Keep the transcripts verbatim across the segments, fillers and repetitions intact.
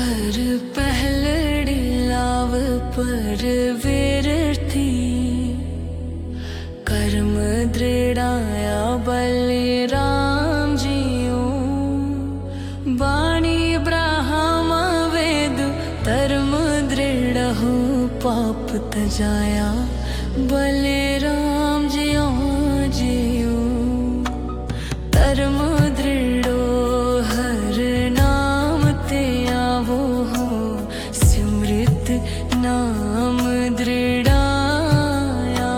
हर पहलड़ी लाव पर विरती कर्म दृढ़ाया बलिराम जियो बाणी ब्राह्म वेद धर्म दृढ़ हो पाप तजाया बलिराम जियो जियो धर्म दृढ़ो हर नाम ते आवो हो सिमृत नाम दृढ़ाया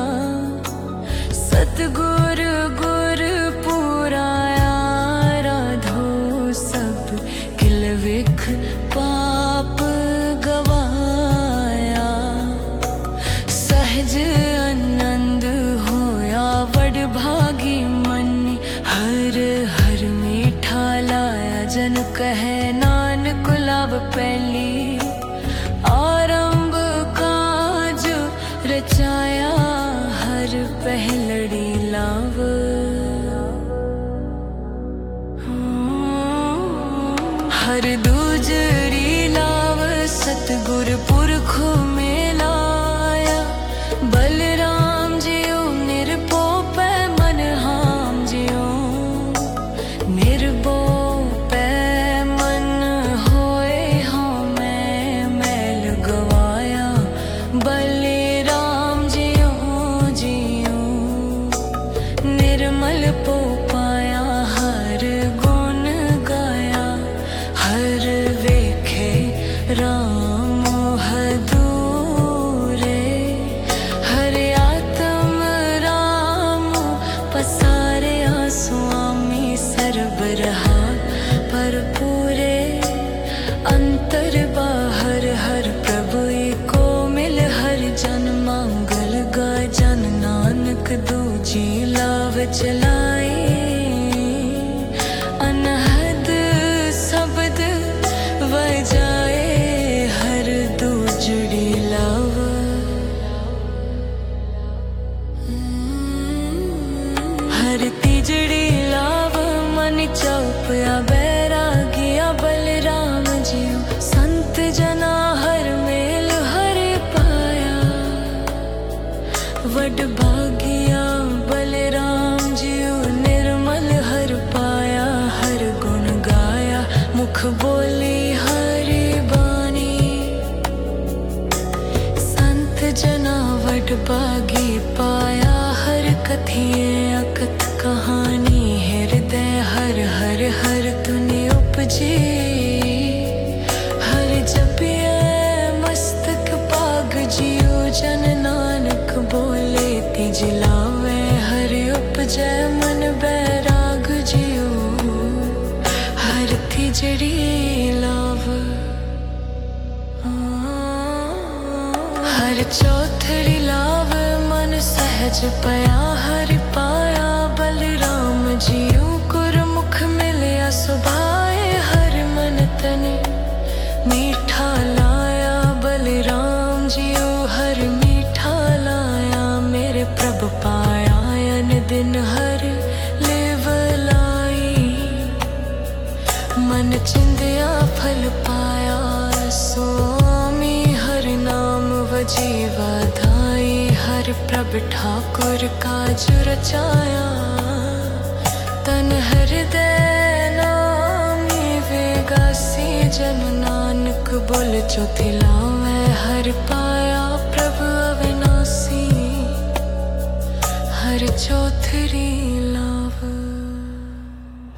सतगुर गुर पुराया राधो सब किल विख पाप गवाया सहज आनंद होया वड भागी मन हर हर मीठा लाया जन कहे नानक लाभ पहली आरंभ काज रचाया हर पहलड़ी लाव हर दूजरी लाव सतगुर पुरख में लाया बलराम जियो निरपो पै मन हाम जियो निरबो पै मन होए हाँ मैं मैल गवाया बलराम जियो जियो निर्मल पो पाया हर गुण गाया हर वेखे राम हदूरे हर आत्म राम पसारे स्वामी सर्ब रहा पर पूरे अंतर बाहर हर प्रभु को मिल हर जन मंगल गा जन नानक दूजी लाव चलाए अनहद शब्द बजाए हर दूजड़ी लाव हर तीजड़ी लाव मन चौपया बैरागिया बलराम जियो संत जना हर मेल हर पाया वड भागिया बलराम जियो निर्मल हर पाया हर गुण गाया मुख बोली हरि बानी संत जना वड भागी पाया हर कथिए अकथ कहानी हृदय हर हर हर तूने उपजे हर जपिए मस्तक पाग जियो जन नानक बोले तिज लावे हर उपजै मन बैराग जियो हर तिजड़ी लाव हर चौथड़ी लाव मन सहज पया हर पाया बलराम जियो गुरमुख मिलया सुभाए हर मन तने मीठा लाया बलराम जियो हर मीठा लाया मेरे प्रभु पाया अन दिन हर लेवलाई मन चिंदिया फल पाया स्वामी हर नाम वजीवा धाई हर प्रभ ठाकुर काज रचाया तन हृदय नामी वेगासी जन नानक बोल चौथी लावे हर पाया प्रभु अविनाशी हर चौथरी